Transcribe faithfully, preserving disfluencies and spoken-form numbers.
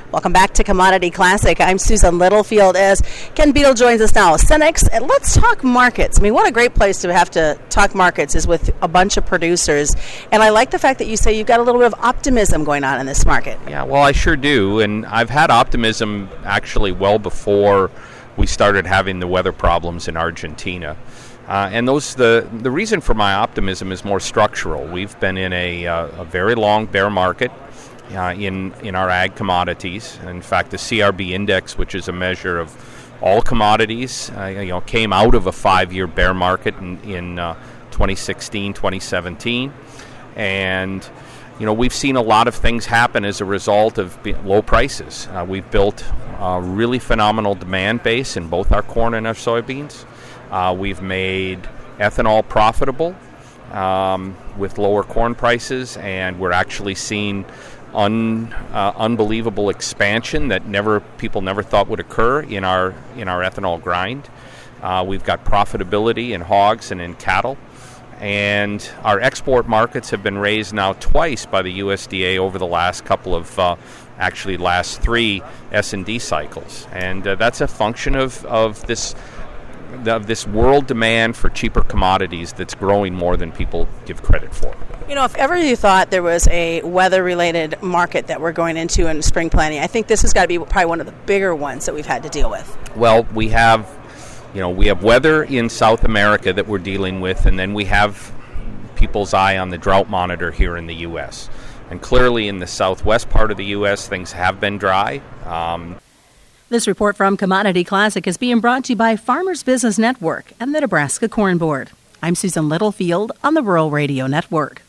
Welcome back to Commodity Classic. I'm Susan Littlefield as Ken Beadle joins us now. Cenex, and let's talk markets. I mean, what a great place to have to talk markets is with a bunch of producers. And I like the fact that you say you've got a little bit of optimism going on in this market. Yeah, well, I sure do. And I've had optimism actually well before we started having the weather problems in Argentina. Uh, and those the the reason for my optimism is more structural. We've been in a, uh, a very long bear market. Uh, in, in our ag commodities. In fact, the C R B index, which is a measure of all commodities, uh, you know, came out of a five-year bear market in, in uh, twenty sixteen, twenty seventeen. And, you know, we've seen a lot of things happen as a result of be- low prices. Uh, we've built a really phenomenal demand base in both our corn and our soybeans. Uh, we've made ethanol profitable um, with lower corn prices, and we're actually seeing Un, uh, unbelievable expansion that never people never thought would occur in our in our ethanol grind. Uh, we've got profitability in hogs and in cattle, and our export markets have been raised now twice by the U S D A over the last couple of uh, actually last three S and D cycles, and uh, that's a function of of this of this world demand for cheaper commodities that's growing more than people give credit for. You know, if ever you thought there was a weather-related market that we're going into in spring planting, I think this has got to be probably one of the bigger ones that we've had to deal with. Well, we have, you know, we have weather in South America that we're dealing with, and then we have people's eye on the drought monitor here in the U S. And clearly in the southwest part of the U S, things have been dry. Um, This report from Commodity Classic is being brought to you by Farmers Business Network and the Nebraska Corn Board. I'm Susan Littlefield on the Rural Radio Network.